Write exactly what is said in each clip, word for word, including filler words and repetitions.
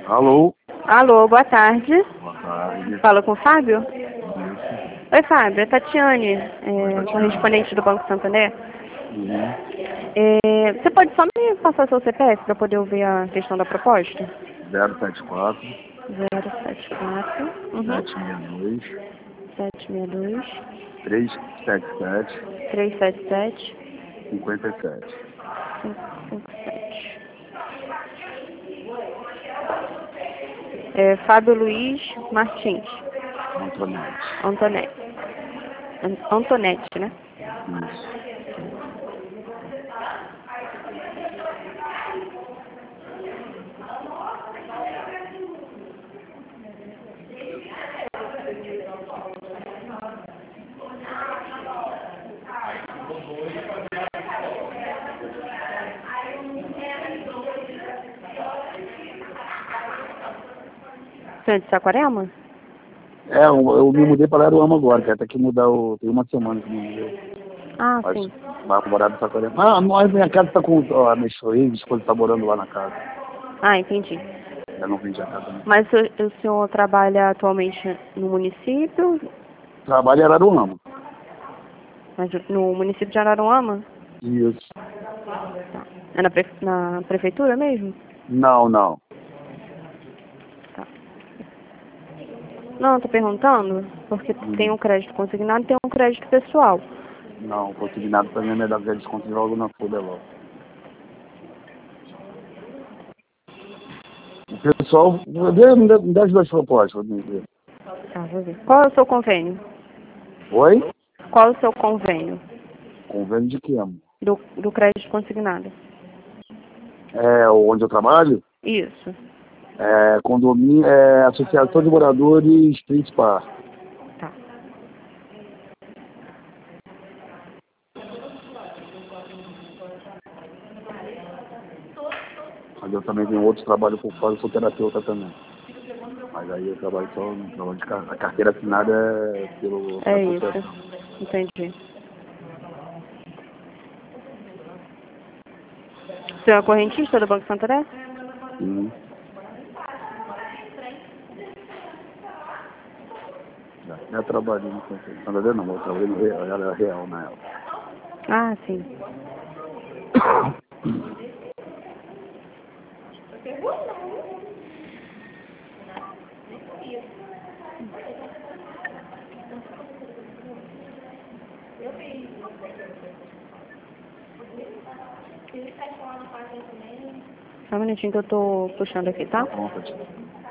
Alô? Alô, boa tarde. Boa tarde. Fala com o Fábio? Isso. Oi, Fábio. É Tatiane, é, Tatiane. correspondente do Banco Santander. Uhum. É, você pode só me passar seu C P F para poder ouvir a questão da proposta? zero sete quatro, zero sete quatro, uhum, sete seis dois, sete seis dois, três sete sete, três sete sete, cinco sete. cinco cinco sete. É, Fábio Luiz Martins. Antonete. Antonete. An- Antonete, né? Isso. Você é de Saquarema? É, eu, eu me mudei para Aruama agora, quero ter que mudar o. Tem uma semana que me mudei. Ah, Mas sim. vai morar no Saquarema. Ah, mas minha casa tá com. Ó, a minha esposa tá morando lá na casa. Ah, entendi. Eu não vendi a casa não. Mas o, o senhor trabalha atualmente no município? Trabalho em Araruama. Mas no município de Araruama? Isso. Tá. É na, pre, na prefeitura mesmo? Não, não. Tá. Não, tô perguntando, porque tem Uhum. um crédito consignado e tem um crédito pessoal. Não, consignado para mim é melhor que eles continuem logo na folha logo. O pessoal, me me dá me dá as duas propostas. Me ver. Tá, vou ver. Qual é o seu convênio? Oi? Qual é o seu convênio Convênio de quê? Amor? do, do crédito consignado? É onde eu trabalho? Isso. É condomínio, é Associação de Moradores Principal. Tá. Mas eu também tenho outro trabalho por fora, eu sou terapeuta também. Mas aí eu trabalho só no trabalho de car- a carteira assinada é pelo pela É isso. associação. Entendi. O senhor é correntista do Banco Santander? Sim. Já trabalhei no Santander, não, eu trabalhei no Real, ela era real na época. Ah, sim. Só um minutinho que eu tô puxando aqui, tá? Tá bom, Tati.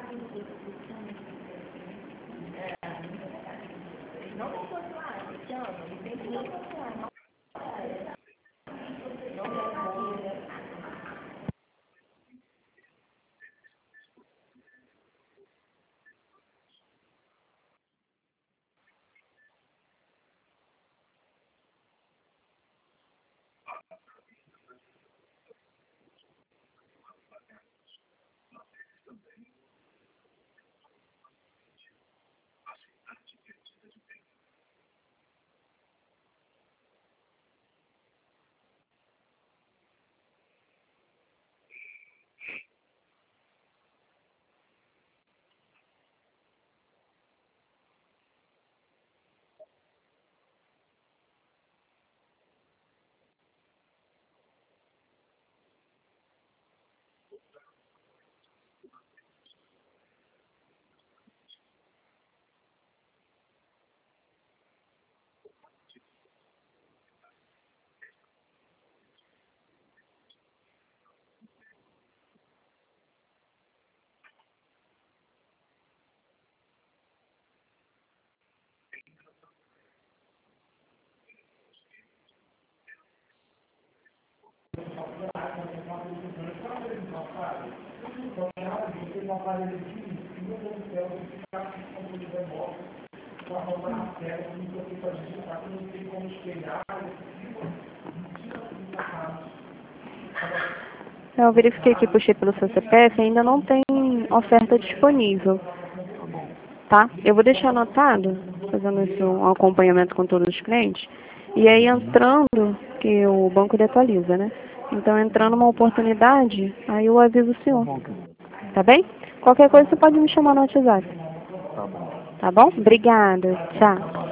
Eu verifiquei aqui, puxei pelo seu C P F, ainda não tem oferta disponível, Tá bom. tá? Eu vou deixar anotado, fazendo esse um acompanhamento com todos os clientes, e aí entrando, que o banco ele atualiza, né? Então entrando uma oportunidade, aí eu aviso o Tá senhor, bom, querido. tá bem? Qualquer coisa você pode me chamar no WhatsApp. Tá bom. Tá bom? Obrigada. Tchau.